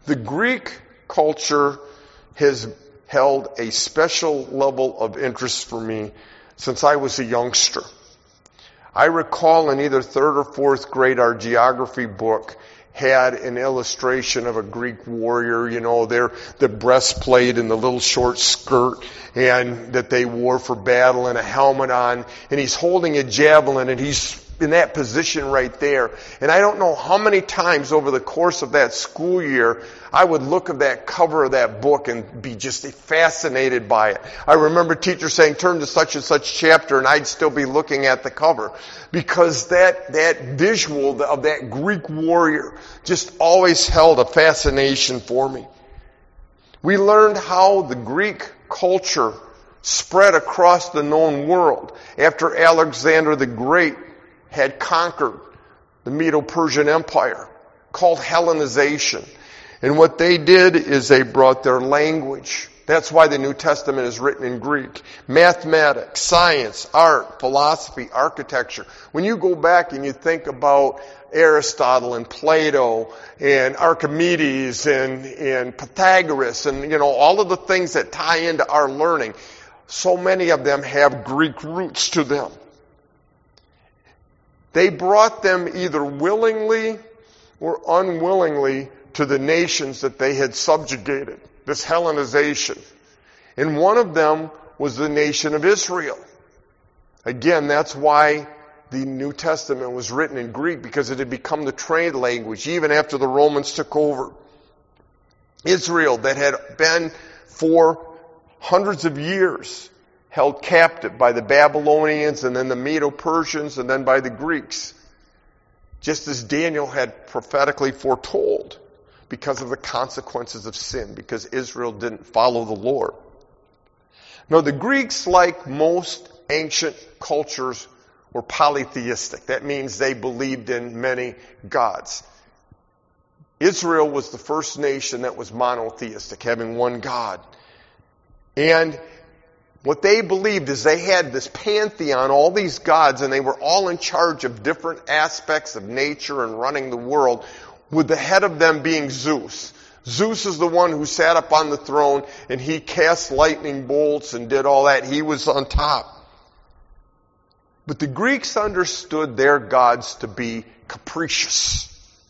The Greek culture has held a special level of interest for me since I was a youngster. I recall in either third or fourth grade, our geography book had an illustration of a Greek warrior, the breastplate and the little short skirt and that they wore for battle and a helmet on, and he's holding a javelin and he's in that position right there. And I don't know how many times over the course of that school year I would look at that cover of that book and be just fascinated by it. I remember teachers saying, turn to such and such chapter, and I'd still be looking at the cover. Because that visual of that Greek warrior just always held a fascination for me. We learned how the Greek culture spread across the known world after Alexander the Great had conquered the Medo-Persian Empire, called Hellenization. And what they did is they brought their language. That's why the New Testament is written in Greek. Mathematics, science, art, philosophy, architecture. When you go back and you think about Aristotle and Plato and Archimedes and Pythagoras and, all of the things that tie into our learning, so many of them have Greek roots to them. They brought them either willingly or unwillingly to the nations that they had subjugated, this Hellenization. And one of them was the nation of Israel. Again, that's why the New Testament was written in Greek, because it had become the trade language even after the Romans took over. Israel, that had been for hundreds of years held captive by the Babylonians and then the Medo-Persians and then by the Greeks, just as Daniel had prophetically foretold, because of the consequences of sin, because Israel didn't follow the Lord. Now, the Greeks, like most ancient cultures, were polytheistic. That means they believed in many gods. Israel was the first nation that was monotheistic, having one God. And what they believed is they had this pantheon, all these gods, and they were all in charge of different aspects of nature and running the world, with the head of them being Zeus. Zeus is the one who sat up on the throne, and he cast lightning bolts and did all that. He was on top. But the Greeks understood their gods to be capricious,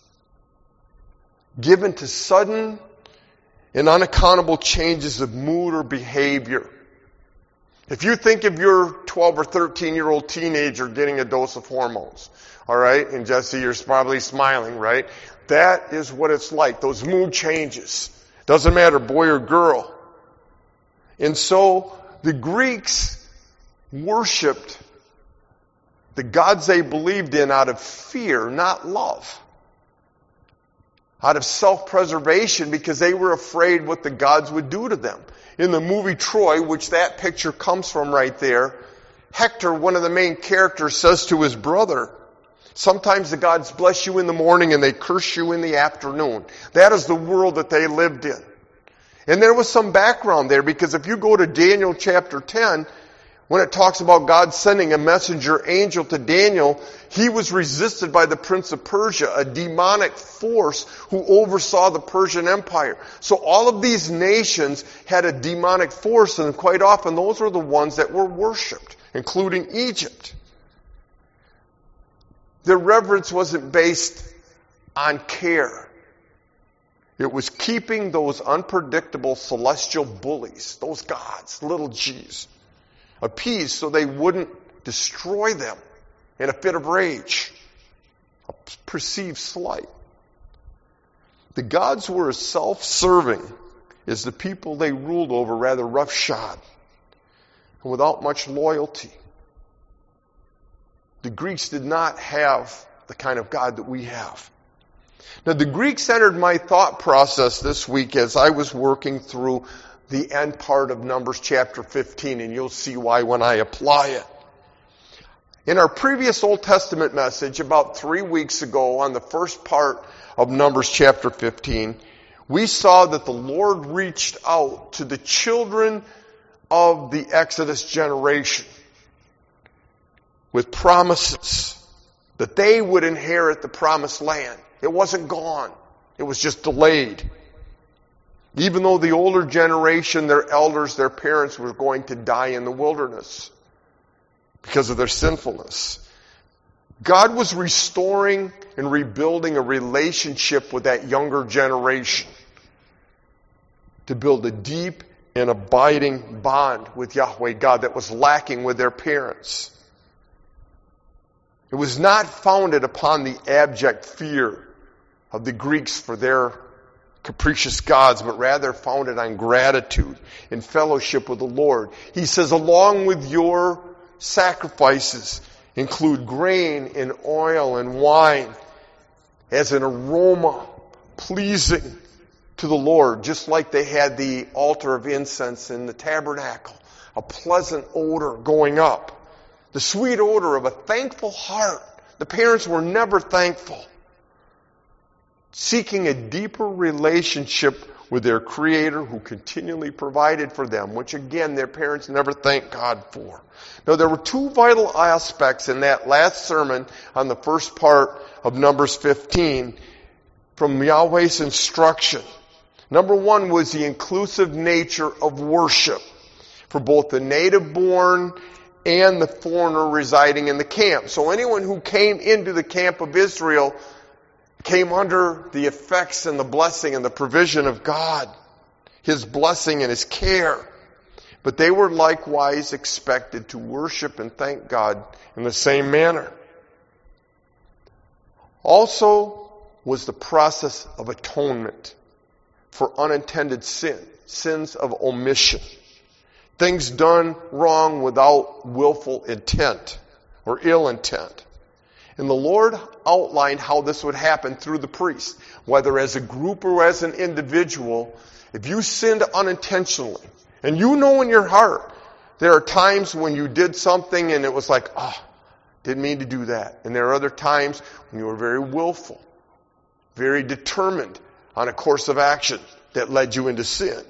given to sudden and unaccountable changes of mood or behavior. If you think of your 12 or 13-year-old teenager getting a dose of hormones, all right, and Jesse, you're probably smiling, right? That is what it's like, those mood changes. Doesn't matter, boy or girl. And so the Greeks worshipped the gods they believed in out of fear, not love. Out of self-preservation, because they were afraid what the gods would do to them. In the movie Troy, which that picture comes from right there, Hector, one of the main characters, says to his brother, sometimes the gods bless you in the morning and they curse you in the afternoon. That is the world that they lived in. And there was some background there, because if you go to Daniel chapter 10, when it talks about God sending a messenger angel to Daniel, he was resisted by the prince of Persia, a demonic force who oversaw the Persian Empire. So all of these nations had a demonic force, and quite often those were the ones that were worshipped, including Egypt. Their reverence wasn't based on care. It was keeping those unpredictable celestial bullies, those gods, little g's, appeased so they wouldn't destroy them in a fit of rage, a perceived slight. The gods were as self-serving as the people they ruled over, rather roughshod and without much loyalty. The Greeks did not have the kind of God that we have. Now, the Greeks entered my thought process this week as I was working through the end part of Numbers chapter 15, and you'll see why when I apply it. In our previous Old Testament message about 3 weeks ago on the first part of Numbers chapter 15, we saw that the Lord reached out to the children of the Exodus generation with promises that they would inherit the promised land. It wasn't gone. It was just delayed. Even though the older generation, their elders, their parents were going to die in the wilderness because of their sinfulness. God was restoring and rebuilding a relationship with that younger generation to build a deep and abiding bond with Yahweh God that was lacking with their parents. It was not founded upon the abject fear of the Greeks for their capricious gods, but rather founded on gratitude and fellowship with the Lord. He says, along with your sacrifices, include grain and oil and wine as an aroma pleasing to the Lord, just like they had the altar of incense in the tabernacle, a pleasant odor going up, the sweet odor of a thankful heart. The parents were never thankful, seeking a deeper relationship with their Creator who continually provided for them, which again their parents never thanked God for. Now there were two vital aspects in that last sermon on the first part of Numbers 15 from Yahweh's instruction. Number one was the inclusive nature of worship for both the native-born and the foreigner residing in the camp. So anyone who came into the camp of Israel came under the effects and the blessing and the provision of God, His blessing and His care. But they were likewise expected to worship and thank God in the same manner. Also was the process of atonement for unintended sins of omission. Things done wrong without willful intent or ill intent. And the Lord outlined how this would happen through the priest, whether as a group or as an individual. If you sinned unintentionally, and you know in your heart, there are times when you did something and it was like, didn't mean to do that. And there are other times when you were very willful, very determined on a course of action that led you into sin.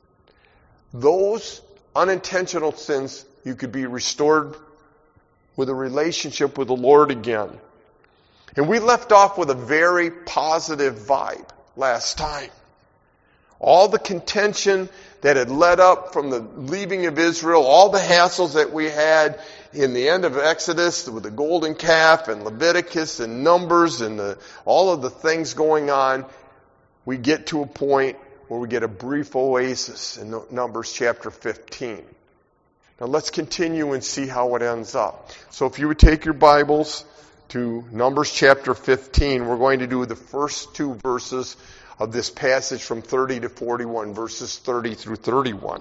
Those unintentional sins, you could be restored with a relationship with the Lord again. And we left off with a very positive vibe last time. All the contention that had led up from the leaving of Israel, all the hassles that we had in the end of Exodus with the golden calf and Leviticus and Numbers and all of the things going on, we get to a point where we get a brief oasis in Numbers chapter 15. Now let's continue and see how it ends up. So if you would take your Bibles to Numbers chapter 15, we're going to do the first two verses of this passage from 30 to 41, verses 30 through 31.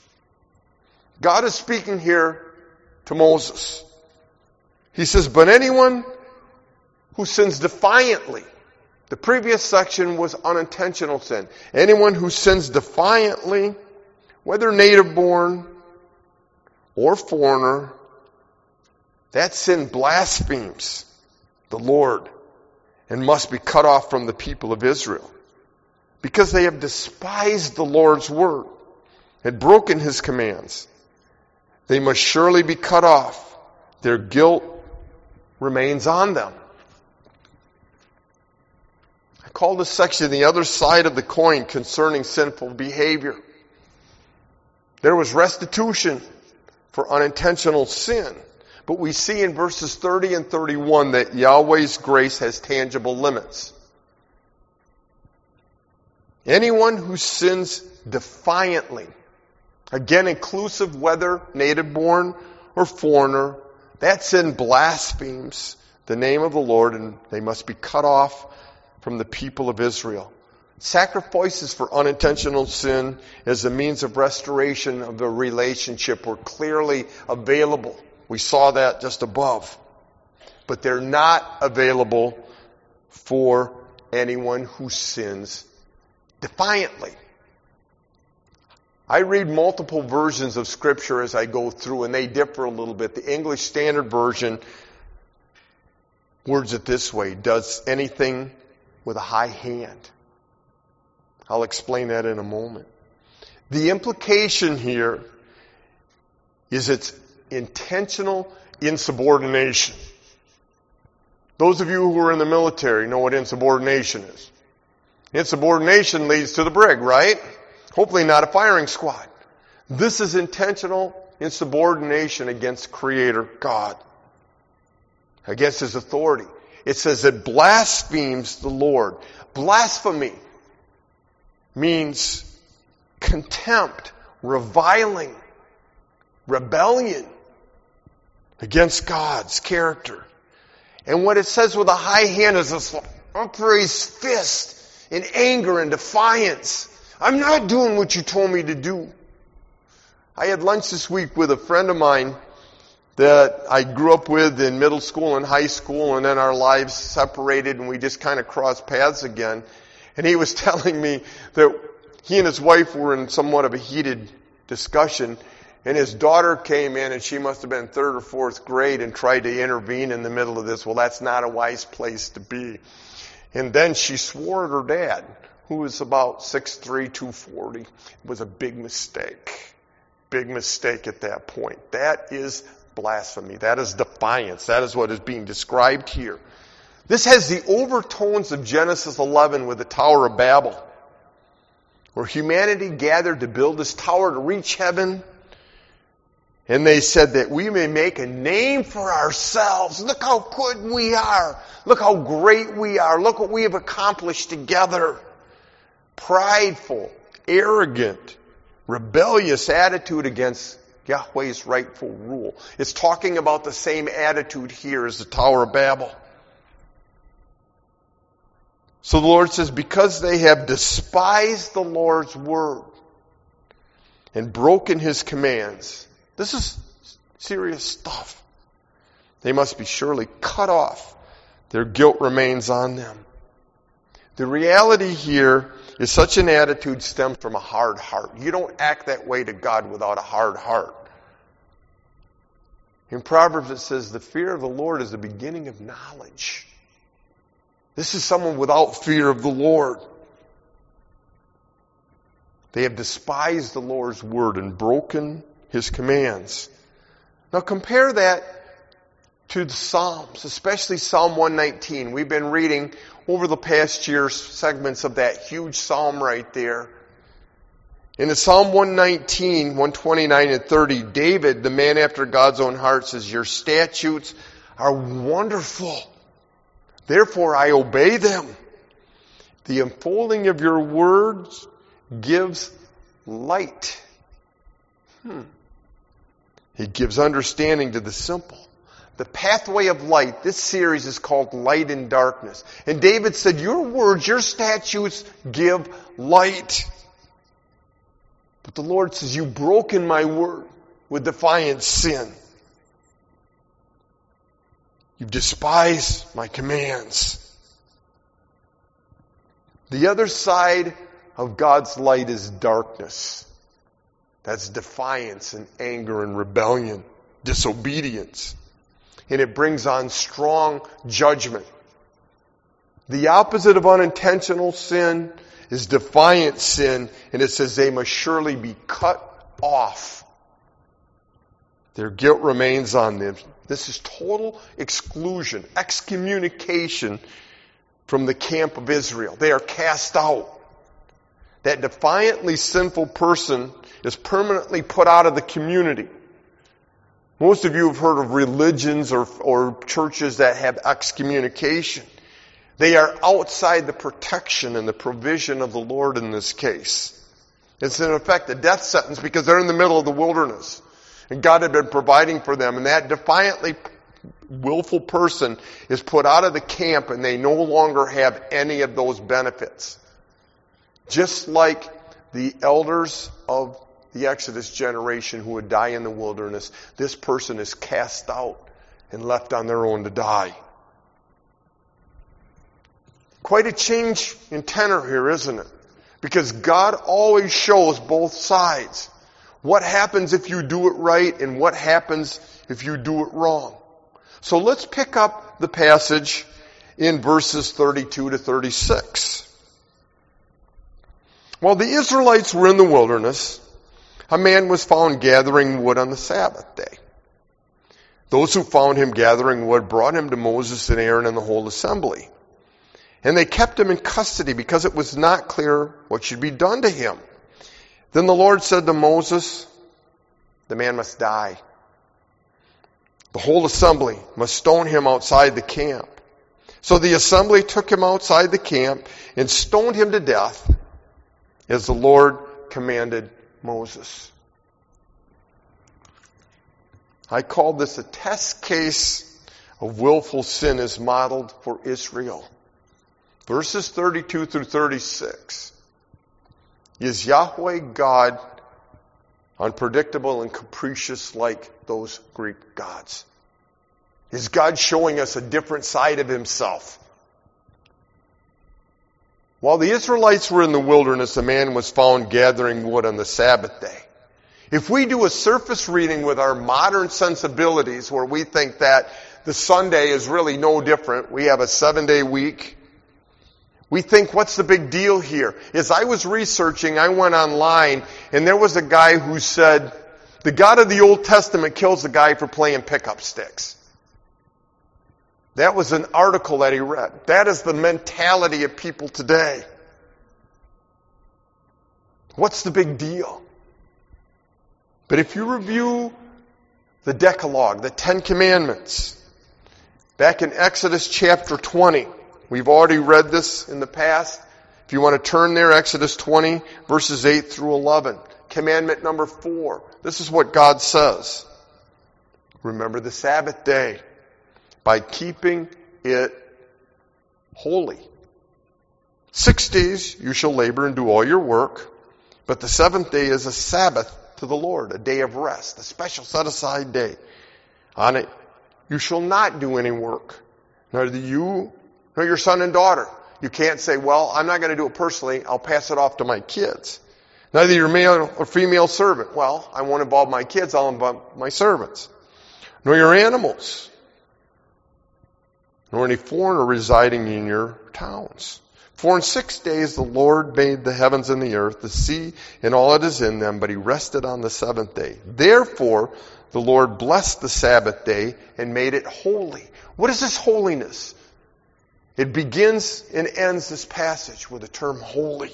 God is speaking here to Moses. He says, but anyone who sins defiantly, the previous section was unintentional sin. Anyone who sins defiantly, whether native-born or foreigner, that sin blasphemes the Lord and must be cut off from the people of Israel, because they have despised the Lord's word and broken His commands. They must surely be cut off. Their guilt remains on them. I call this section the other side of the coin concerning sinful behavior. There was restitution for unintentional sin. But we see in verses 30 and 31 that Yahweh's grace has tangible limits. Anyone who sins defiantly, again inclusive whether native-born or foreigner, that sin blasphemes the name of the Lord, and they must be cut off from the people of Israel. Sacrifices for unintentional sin as a means of restoration of the relationship were clearly available. We saw that just above. But they're not available for anyone who sins defiantly. I read multiple versions of Scripture as I go through, and they differ a little bit. The English Standard Version words it this way: does anything with a high hand. I'll explain that in a moment. The implication here is it's intentional insubordination. Those of you who are in the military know what insubordination is. Insubordination leads to the brig, right? Hopefully not a firing squad. This is intentional insubordination against Creator God, against His authority. It says it blasphemes the Lord. Blasphemy means contempt, reviling, rebellion against God's character. And what it says with a high hand is this upraised fist in anger and defiance. I'm not doing what you told me to do. I had lunch this week with a friend of mine that I grew up with in middle school and high school, and then our lives separated and we just kind of crossed paths again. And he was telling me that he and his wife were in somewhat of a heated discussion, and his daughter came in, and she must have been 3rd or 4th grade, and tried to intervene in the middle of this. Well, that's not a wise place to be. And then she swore at her dad, who was about 6'3", 240. It was a big mistake. Big mistake at that point. That is blasphemy. That is defiance. That is what is being described here. This has the overtones of Genesis 11 with the Tower of Babel, where humanity gathered to build this tower to reach heaven. And they said that we may make a name for ourselves. Look how good we are. Look how great we are. Look what we have accomplished together. Prideful, arrogant, rebellious attitude against Yahweh's rightful rule. It's talking about the same attitude here as the Tower of Babel. So the Lord says, because they have despised the Lord's word and broken His commands, this is serious stuff. They must be surely cut off. Their guilt remains on them. The reality here is such an attitude stems from a hard heart. You don't act that way to God without a hard heart. In Proverbs it says, the fear of the Lord is the beginning of knowledge. This is someone without fear of the Lord. They have despised the Lord's word and broken His commands. Now compare that to the Psalms, especially Psalm 119. We've been reading over the past year segments of that huge psalm right there. In the Psalm 119, 129 and 30, David, the man after God's own heart, says, your statutes are wonderful. Therefore I obey them. The unfolding of your words gives light. It gives understanding to the simple. The pathway of light, this series is called Light in Darkness. And David said, your words, your statutes give light. But the Lord says, you've broken my word with defiant sin. You've despised my commands. The other side of God's light is darkness. That's defiance and anger and rebellion, disobedience. And it brings on strong judgment. The opposite of unintentional sin is defiant sin, and it says they must surely be cut off. Their guilt remains on them. This is total exclusion, excommunication from the camp of Israel. They are cast out. That defiantly sinful person is permanently put out of the community. Most of you have heard of religions or churches that have excommunication. They are outside the protection and the provision of the Lord in this case. It's in effect a death sentence because they're in the middle of the wilderness. And God had been providing for them. And that defiantly willful person is put out of the camp and they no longer have any of those benefits. Just like the elders of the Exodus generation who would die in the wilderness, this person is cast out and left on their own to die. Quite a change in tenor here, isn't it? Because God always shows both sides. What happens if you do it right and what happens if you do it wrong. So let's pick up the passage in verses 32 to 36. While the Israelites were in the wilderness, a man was found gathering wood on the Sabbath day. Those who found him gathering wood brought him to Moses and Aaron and the whole assembly. And they kept him in custody because it was not clear what should be done to him. Then the Lord said to Moses, the man must die. The whole assembly must stone him outside the camp. So the assembly took him outside the camp and stoned him to death, as the Lord commanded Moses. I call this a test case of willful sin as modeled for Israel. Verses 32 through 36. Is Yahweh God unpredictable and capricious like those Greek gods? Is God showing us a different side of himself? While the Israelites were in the wilderness, a man was found gathering wood on the Sabbath day. If we do a surface reading with our modern sensibilities, where we think that the Sunday is really no different, we have a 7-day week, we think, what's the big deal here? As I was researching, I went online, and there was a guy who said, the God of the Old Testament kills a guy for playing pickup sticks. That was an article that he read. That is the mentality of people today. What's the big deal? But if you review the Decalogue, the 10 Commandments, back in Exodus chapter 20, we've already read this in the past. If you want to turn there, Exodus 20, verses 8 through 11. Commandment number 4. This is what God says. Remember the Sabbath day by keeping it holy. 6 days you shall labor and do all your work, but the 7th day is a Sabbath to the Lord, a day of rest, a special set-aside day. On it you shall not do any work, neither you nor your son and daughter. You can't say, well, I'm not going to do it personally, I'll pass it off to my kids. Neither your male or female servant. Well, I won't involve my kids, I'll involve my servants. Nor your animals, nor any foreigner residing in your towns. For in 6 days the Lord made the heavens and the earth, the sea and all that is in them, but he rested on the 7th day. Therefore the Lord blessed the Sabbath day and made it holy. What is this holiness? It begins and ends this passage with the term holy.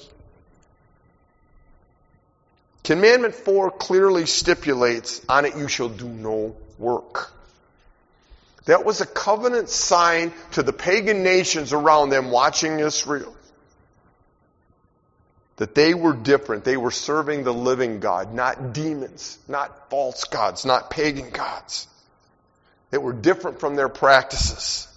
Commandment 4 clearly stipulates, on it you shall do no work. That was a covenant sign to the pagan nations around them watching Israel. That they were different. They were serving the living God, not demons, not false gods, not pagan gods. They were different from their practices.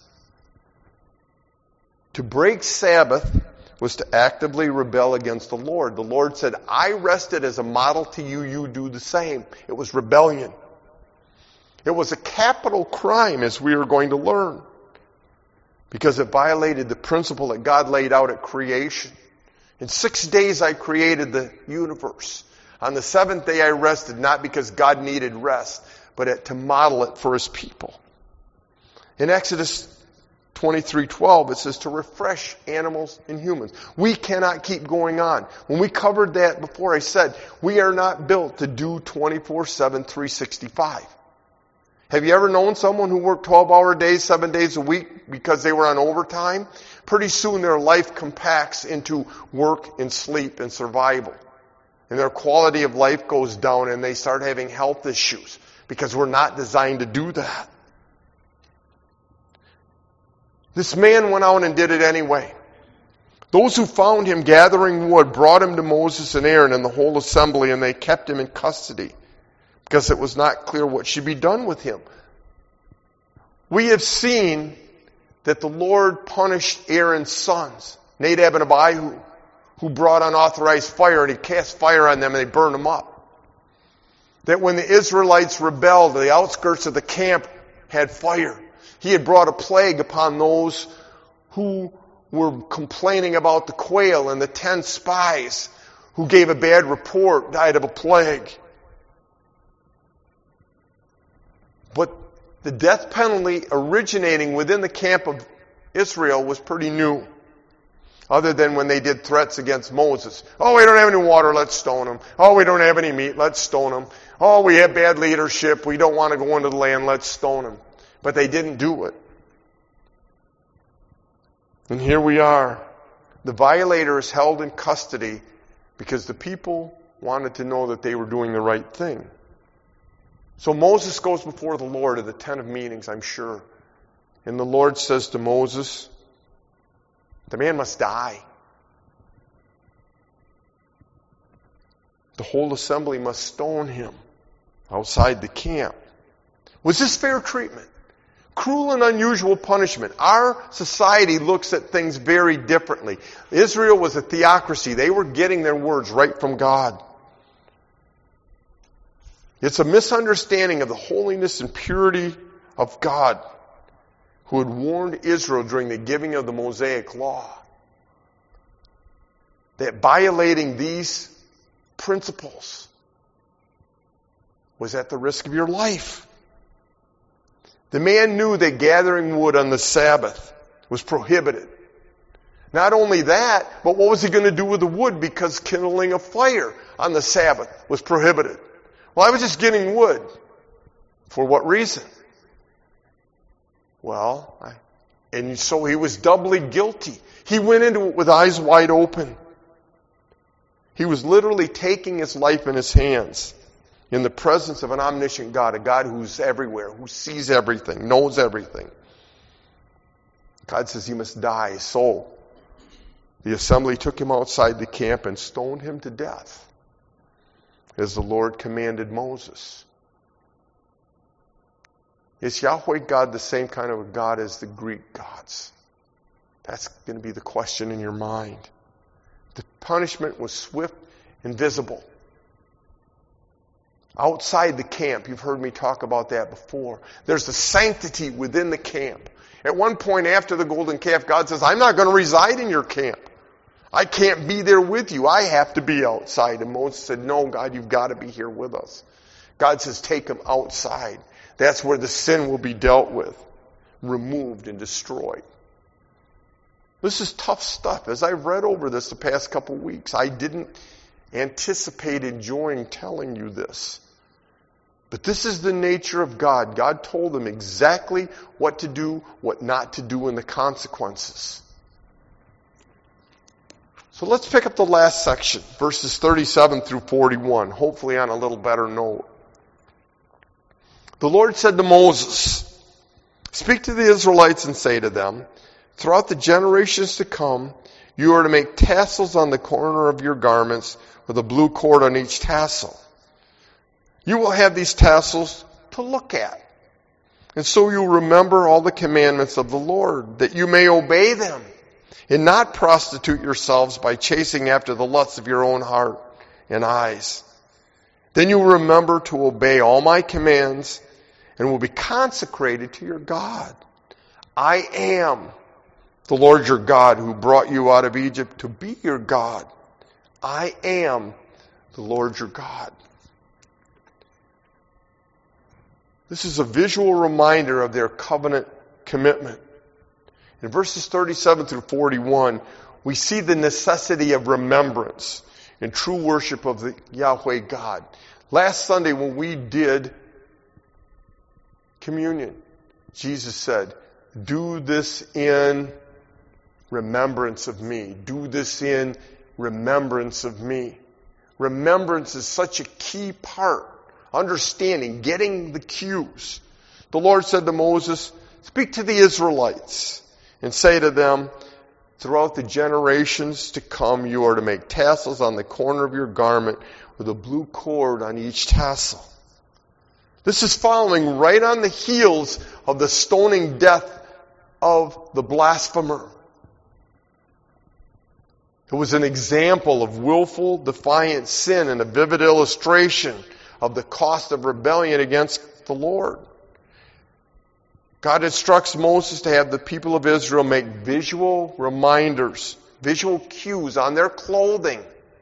To break Sabbath was to actively rebel against the Lord. The Lord said, I rested as a model to you, you do the same. It was rebellion. It was a capital crime, as we are going to learn, because it violated the principle that God laid out at creation. In 6 days I created the universe. On the 7th day I rested, not because God needed rest, but to model it for his people. In Exodus 23:12, it says to refresh animals and humans. We cannot keep going on. When we covered that before, I said, we are not built to do 24/7, 365. Have you ever known someone who worked 12-hour days, 7 days a week because they were on overtime? Pretty soon their life compacts into work and sleep and survival. And their quality of life goes down and they start having health issues because we're not designed to do that. This man went out and did it anyway. Those who found him gathering wood brought him to Moses and Aaron and the whole assembly, and they kept him in custody, because it was not clear what should be done with him. We have seen that the Lord punished Aaron's sons, Nadab and Abihu, who brought unauthorized fire, and he cast fire on them and they burned them up. That when the Israelites rebelled, the outskirts of the camp had fire. He had brought a plague upon those who were complaining about the quail, and the 10 spies who gave a bad report died of a plague. But the death penalty originating within the camp of Israel was pretty new. Other than when they did threats against Moses. Oh, we don't have any water, let's stone them. Oh, we don't have any meat, let's stone them. Oh, we have bad leadership, we don't want to go into the land, let's stone them. But they didn't do it. And here we are. The violator is held in custody because the people wanted to know that they were doing the right thing. So Moses goes before the Lord at the tent of meetings, I'm sure. And the Lord says to Moses, the man must die. The whole assembly must stone him outside the camp. Was this fair treatment? Cruel and unusual punishment. Our society looks at things very differently. Israel was a theocracy. They were getting their words right from God. It's a misunderstanding of the holiness and purity of God, who had warned Israel during the giving of the Mosaic Law that violating these principles was at the risk of your life. The man knew that gathering wood on the Sabbath was prohibited. Not only that, but what was he going to do with the wood? Because kindling a fire on the Sabbath was prohibited. Well, I was just getting wood. For what reason? And so he was doubly guilty. He went into it with eyes wide open. He was literally taking his life in his hands in the presence of an omniscient God, a God who's everywhere, who sees everything, knows everything. God says he must die. So the assembly took him outside the camp and stoned him to death, as the Lord commanded Moses. Is Yahweh God the same kind of a God as the Greek gods? That's going to be the question in your mind. The punishment was swift and visible. Outside the camp, you've heard me talk about that before. There's a sanctity within the camp. At one point after the golden calf, God says, I'm not going to reside in your camp. I can't be there with you. I have to be outside. And Moses said, no, God, you've got to be here with us. God says, take them outside. That's where the sin will be dealt with, removed and destroyed. This is tough stuff. As I've read over this the past couple weeks, I didn't anticipate enjoying telling you this. But this is the nature of God. God told them exactly what to do, what not to do, and the consequences. So let's pick up the last section, verses 37 through 41, hopefully on a little better note. The Lord said to Moses, speak to the Israelites and say to them, throughout the generations to come, you are to make tassels on the corner of your garments with a blue cord on each tassel. You will have these tassels to look at. And so you'll remember all the commandments of the Lord, that you may obey them and not prostitute yourselves by chasing after the lusts of your own heart and eyes. Then you will remember to obey all my commands and will be consecrated to your God. I am the Lord your God who brought you out of Egypt to be your God. I am the Lord your God. This is a visual reminder of their covenant commitment. In verses 37 through 41, we see the necessity of remembrance and true worship of the Yahweh God. Last Sunday when we did communion, Jesus said, do this in remembrance of me. Do this in remembrance of me. Remembrance is such a key part. Understanding, getting the cues. The Lord said to Moses, speak to the Israelites and say to them, throughout the generations to come, you are to make tassels on the corner of your garment with a blue cord on each tassel. This is following right on the heels of the stoning death of the blasphemer. It was an example of willful, defiant sin and a vivid illustration of the cost of rebellion against the Lord. God instructs Moses to have the people of Israel make visual reminders, visual cues on their clothing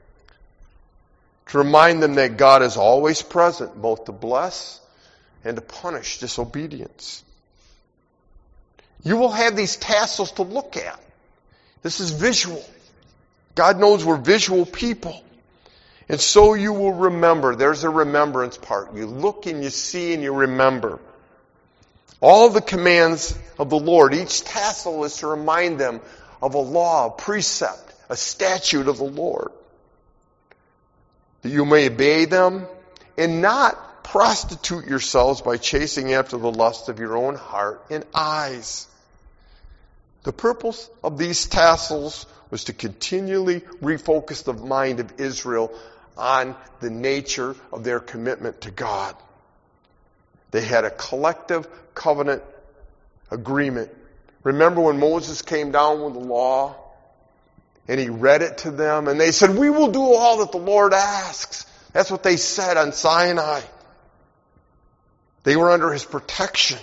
to remind them that God is always present, both to bless and to punish disobedience. You will have these tassels to look at. This is visual. God knows we're visual people. And so you will remember. There's a remembrance part. You look and you see and you remember. All the commands of the Lord. Each tassel is to remind them of a law, a precept, a statute of the Lord. that you may obey them, and not prostitute yourselves by chasing after the lust of your own heart and eyes. The purpose of these tassels was to continually refocus the mind of Israel on the nature of their commitment to God. They had a collective covenant agreement. Remember when Moses came down with the law and he read it to them and they said, "We will do all that the Lord asks." That's what they said on Sinai. They were under his protection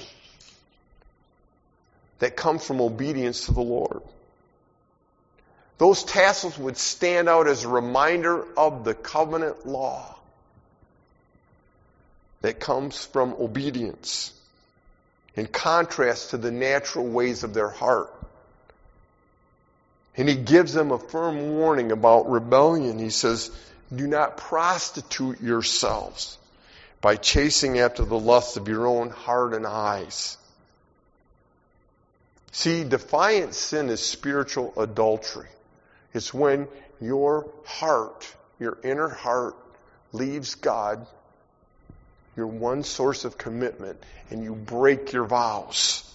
that comes from obedience to the Lord. Those tassels would stand out as a reminder of the covenant law that comes from obedience, in contrast to the natural ways of their heart. And he gives them a firm warning about rebellion. He says, "Do not prostitute yourselves by chasing after the lusts of your own heart and eyes." See, defiant sin is spiritual adultery. It's when your heart, your inner heart, leaves God, your one source of commitment, and you break your vows.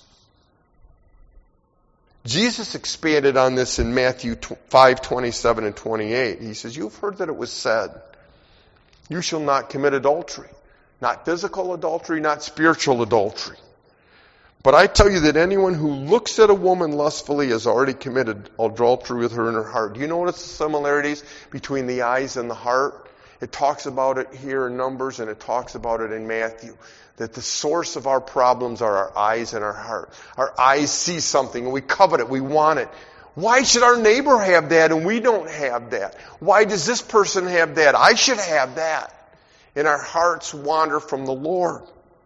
Jesus expanded on this in Matthew 5:27 and 28. He says, "You've heard that it was said, 'You shall not commit adultery.' Not physical adultery, not spiritual adultery. But I tell you that anyone who looks at a woman lustfully has already committed adultery with her in her heart." Do you notice the similarities between the eyes and the heart? It talks about it here in Numbers and it talks about it in Matthew. That the source of our problems are our eyes and our heart. Our eyes see something and we covet it, we want it. Why should our neighbor have that and we don't have that? Why does this person have that? I should have that. And our hearts wander from the Lord.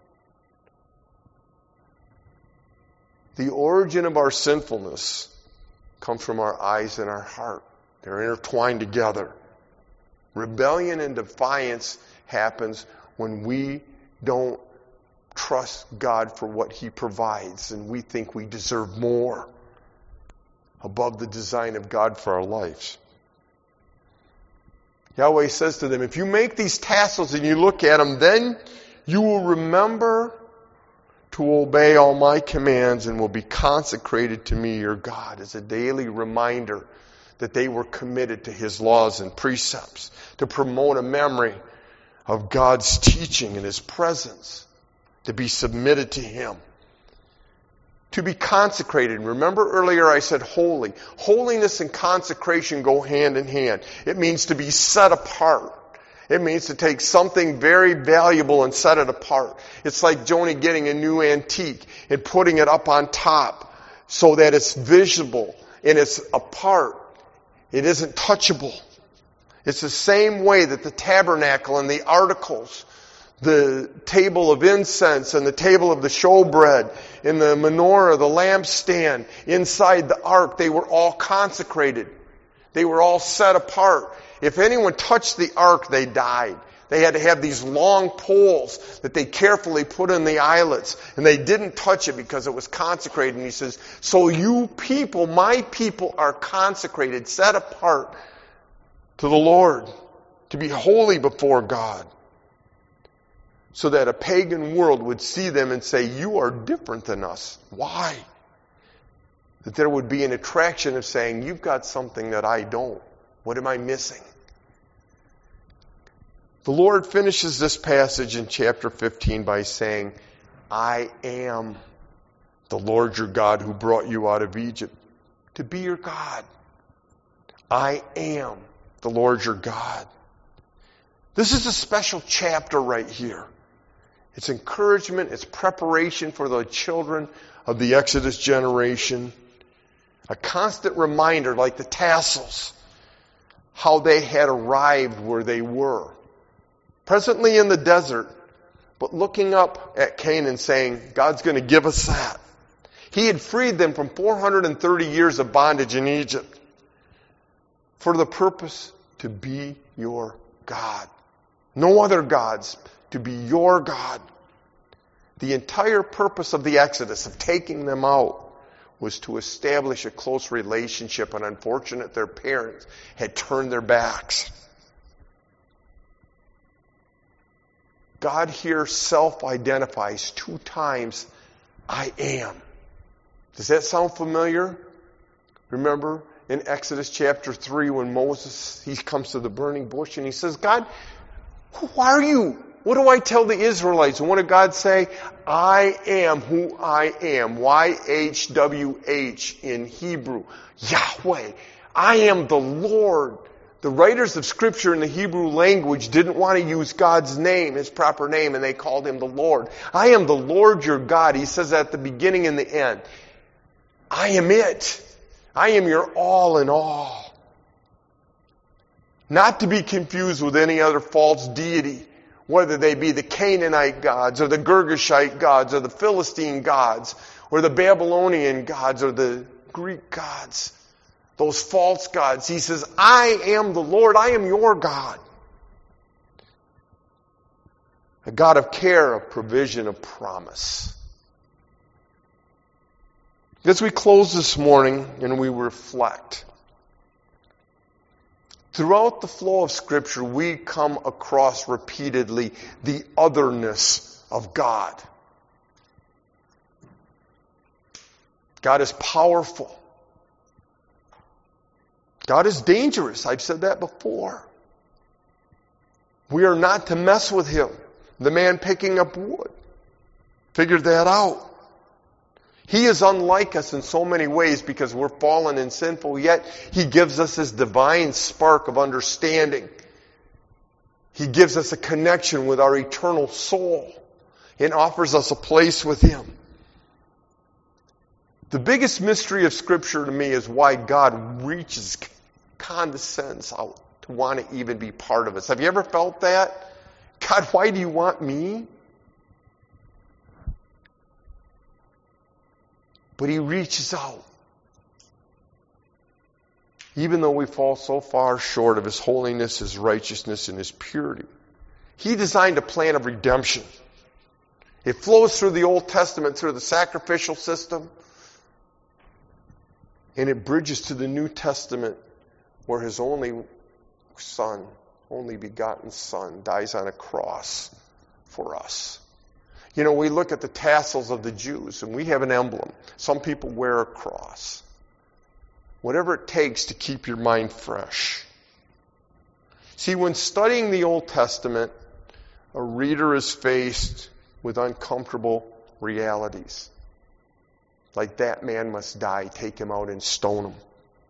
The origin of our sinfulness comes from our eyes and our heart. They're intertwined together. Rebellion and defiance happens when we don't trust God for what He provides and we think we deserve more above the design of God for our lives. Yahweh says to them, "If you make these tassels and you look at them, then you will remember to obey all my commands and will be consecrated to me, your God," as a daily reminder that they were committed to His laws and precepts, to promote a memory of God's teaching and His presence, to be submitted to Him, to be consecrated. Remember earlier I said holy. Holiness and consecration go hand in hand. It means to be set apart. It means to take something very valuable and set it apart. It's like Joni getting a new antique and putting it up on top so that it's visible and it's apart. It isn't touchable. It's the same way that the tabernacle and the articles, the table of incense and the table of the showbread, and the menorah, the lampstand, inside the ark, they were all consecrated. They were all set apart. If anyone touched the ark, they died. They had to have these long poles that they carefully put in the eyelets, and they didn't touch it because it was consecrated. And he says, "So you people, my people, are consecrated, set apart to the Lord, to be holy before God." So that a pagan world would see them and say, "You are different than us." Why? That there would be an attraction of saying, "You've got something that I don't. What am I missing?" The Lord finishes this passage in chapter 15 by saying, "I am the Lord your God who brought you out of Egypt to be your God. I am the Lord your God." This is a special chapter right here. It's encouragement, it's preparation for the children of the Exodus generation. A constant reminder, like the tassels, how they had arrived where they were. Presently in the desert, but looking up at Canaan saying, God's going to give us that. He had freed them from 430 years of bondage in Egypt for the purpose to be your God. No other gods, to be your God. The entire purpose of the Exodus, of taking them out, was to establish a close relationship, and unfortunately their parents had turned their backs. God here self-identifies 2 times, I am. Does that sound familiar? Remember in Exodus chapter 3 when Moses, he comes to the burning bush and he says, God, who are you? What do I tell the Israelites? And what did God say? I am who I am. YHWH in Hebrew. Yahweh. I am the Lord. The writers of Scripture in the Hebrew language didn't want to use God's name, His proper name, and they called Him the Lord. I am the Lord your God. He says that at the beginning and the end. I am it. I am your all in all. Not to be confused with any other false deity, whether they be the Canaanite gods or the Girgashite gods or the Philistine gods or the Babylonian gods or the Greek gods. Those false gods. He says, I am the Lord. I am your God. A God of care, of provision, of promise. As we close this morning and we reflect, throughout the flow of Scripture, we come across repeatedly the otherness of God. God is powerful. God is dangerous. I've said that before. We are not to mess with Him. The man picking up wood figured that out. He is unlike us in so many ways because we're fallen and sinful, yet He gives us His divine spark of understanding. He gives us a connection with our eternal soul and offers us a place with Him. The biggest mystery of Scripture to me is why God condescends out to want to even be part of us. Have you ever felt that? God, why do you want me? But He reaches out. Even though we fall so far short of His holiness, His righteousness, and His purity. He designed a plan of redemption. It flows through the Old Testament, through the sacrificial system. And it bridges to the New Testament where His only Son, only begotten Son, dies on a cross for us. You know, we look at the tassels of the Jews and we have an emblem. Some people wear a cross. Whatever it takes to keep your mind fresh. See, when studying the Old Testament, a reader is faced with uncomfortable realities. Like that man must die, take him out and stone him.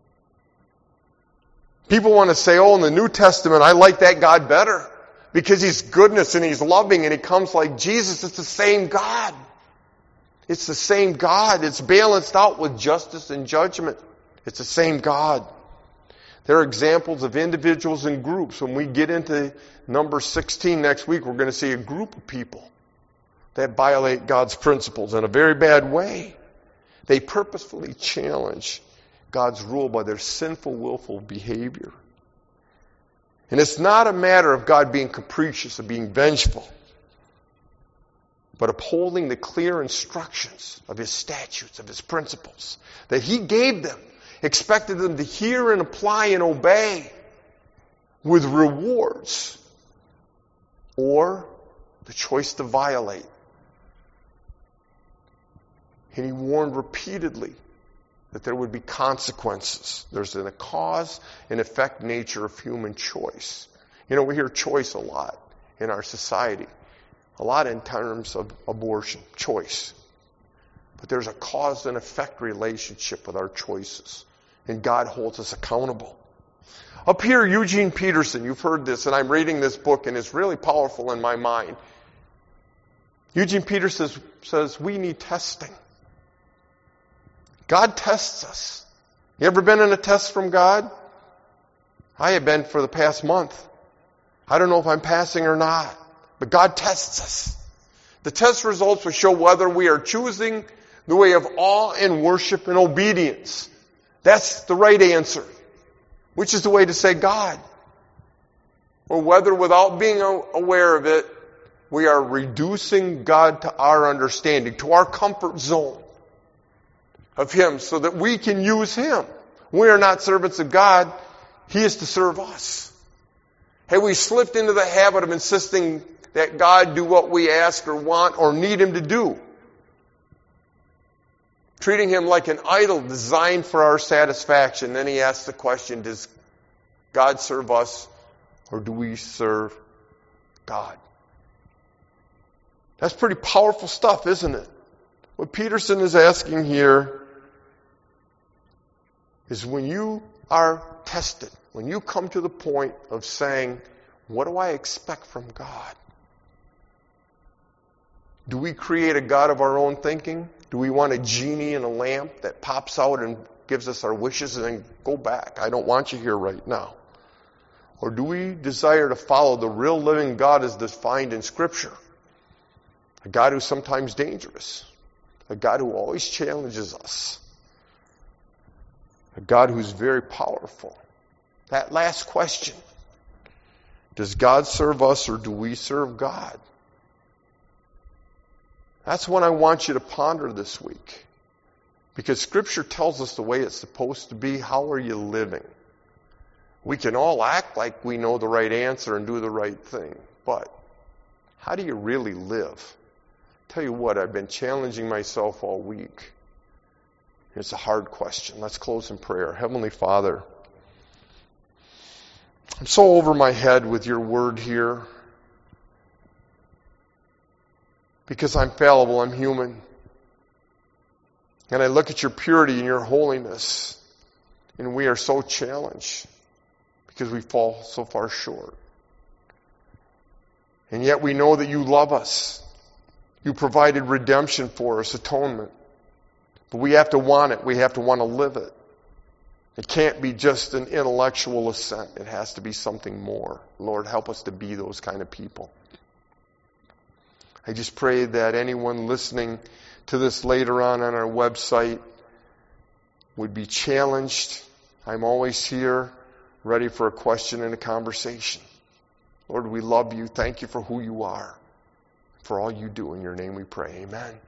People want to say, oh, in the New Testament, I like that God better. Because He's goodness and He's loving and He comes like Jesus. It's the same God. It's the same God. It's balanced out with justice and judgment. It's the same God. There are examples of individuals and groups. When we get into Numbers 16 next week, we're going to see a group of people that violate God's principles in a very bad way. They purposefully challenge God's rule by their sinful, willful behavior. And it's not a matter of God being capricious or being vengeful, but upholding the clear instructions of His statutes, of His principles that He gave them, expected them to hear and apply and obey with rewards, or the choice to violate. And He warned repeatedly that there would be consequences. There's a cause and effect nature of human choice. You know, we hear choice a lot in our society. A lot in terms of abortion, choice. But there's a cause and effect relationship with our choices. And God holds us accountable. Up here, Eugene Peterson, you've heard this, and I'm reading this book, and it's really powerful in my mind. Eugene Peterson says, we need testing. God tests us. You ever been in a test from God? I have been for the past month. I don't know if I'm passing or not. But God tests us. The test results will show whether we are choosing the way of awe and worship and obedience. That's the right answer. Which is the way to say God. Or whether without being aware of it, we are reducing God to our understanding, to our comfort zone of Him so that we can use Him. We are not servants of God. He is to serve us. Have we slipped into the habit of insisting that God do what we ask or want or need Him to do. Treating Him like an idol designed for our satisfaction. Then he asks the question, does God serve us or do we serve God? That's pretty powerful stuff, isn't it? What Peterson is asking here is when you are tested, when you come to the point of saying, what do I expect from God? Do we create a God of our own thinking? Do we want a genie in a lamp that pops out and gives us our wishes and then go back? I don't want you here right now. Or do we desire to follow the real living God as defined in Scripture? A God who's sometimes dangerous. A God who always challenges us. A God who's very powerful. That last question. Does God serve us or do we serve God? That's what I want you to ponder this week. Because Scripture tells us the way it's supposed to be. How are you living? We can all act like we know the right answer and do the right thing. But how do you really live? Tell you what, I've been challenging myself all week. It's a hard question. Let's close in prayer. Heavenly Father, I'm so over my head with your word here. Because I'm fallible, I'm human. And I look at your purity and your holiness, and we are so challenged because we fall so far short. And yet we know that you love us. You provided redemption for us, atonement. But we have to want it. We have to want to live it. It can't be just an intellectual assent. It has to be something more. Lord, help us to be those kind of people. I just pray that anyone listening to this later on our website would be challenged. I'm always here, ready for a question and a conversation. Lord, we love you. Thank you for who you are, for all you do. In your name we pray. Amen.